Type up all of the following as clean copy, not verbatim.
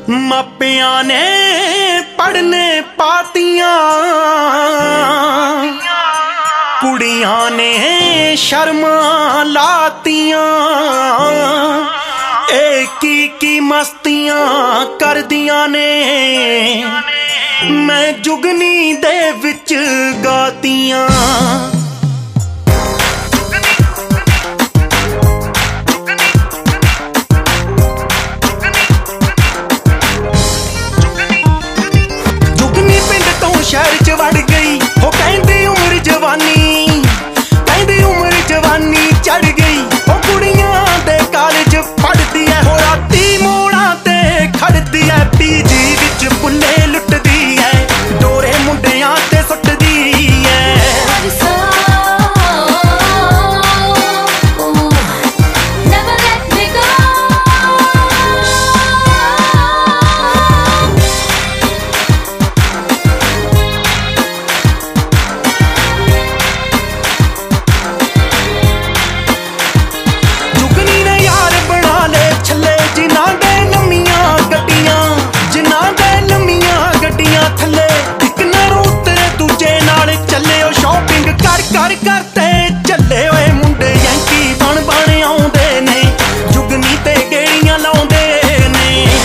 ਮਾਪਿਆਂ ਨੇ ਪੜ੍ਹਨੇ ਪਾਤੀਆਂ, ਕੁੜੀਆਂ ਨੇ ਸ਼ਰਮਾਂ ਲਾਤੀਆਂ। ਇਹ ਕੀ ਮਸਤੀਆਂ ਕਰਦੀਆਂ ਨੇ, ਮੈਂ ਜੁਗਨੀ ਦੇ ਵਿੱਚ ਗਾਤੀਆਂ। शहर च वड़ गई हो कहंदी उम्र जवानी, कहंदी उम्र जवानी चढ़ गई हो। कुड़ियां दे कॉलेज पढ़दी है हो, राती मोड़ा ते खड़दी है। पीजी विच बुल्ले लुटदी है, डोरे मुंडियां ते सुटदी है। करते चले ओए मुंडे यंकी बन बन आउंदे ने, जुगनी ते गेड़ियां लाउंदे ने।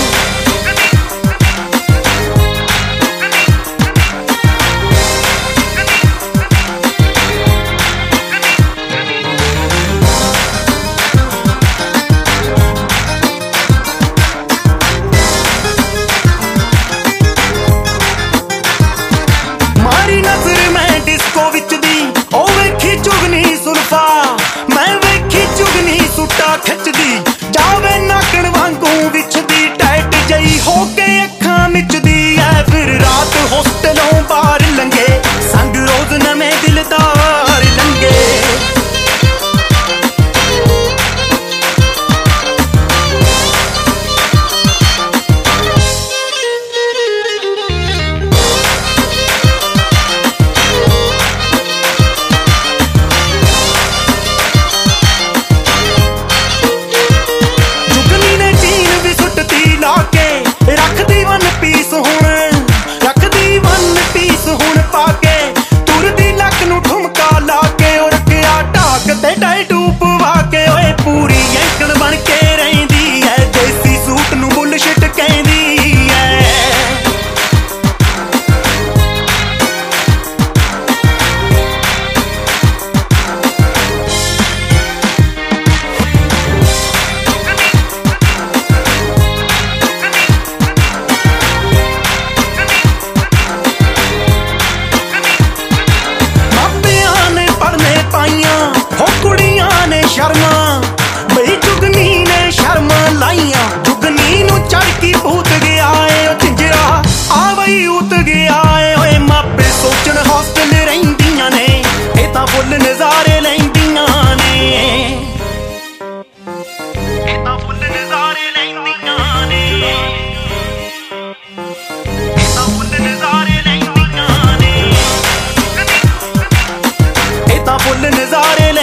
मारी नजर मैं डिस्को विच दी ओ वेखी चुगनी सुल्फा, मैं वेखी चुगनी सुटा खिचदी जावे नाकण वांगू विछदी। टाइट जई होके अखां मिचदी है, फिर रात होस्टलों बाहर लंघे संग रोज नवें दिलदार लंघे। पूरी यंकण बन के रहिंदी है, देसी सूट नू बुलशिट कहंदी है। मापियां ने पढ़ने पाइयां हो, कुड़ियां ने शर्मा बई, जुगनी ने शर्मा लाइया। जुगनी नू चढ़ की भूत गया है ओ झिंजरा, आ बई उत गया है। ओए मापे सोचण हॉस्टल रहिंदियां ने, ए तां फुल नज़ारे लैंदियां ने, ए तां फुल नज़ारे लैंदियां ने, ए तां फुल नज़ारे लैंदियां ने, ए तां फुल नज़ारे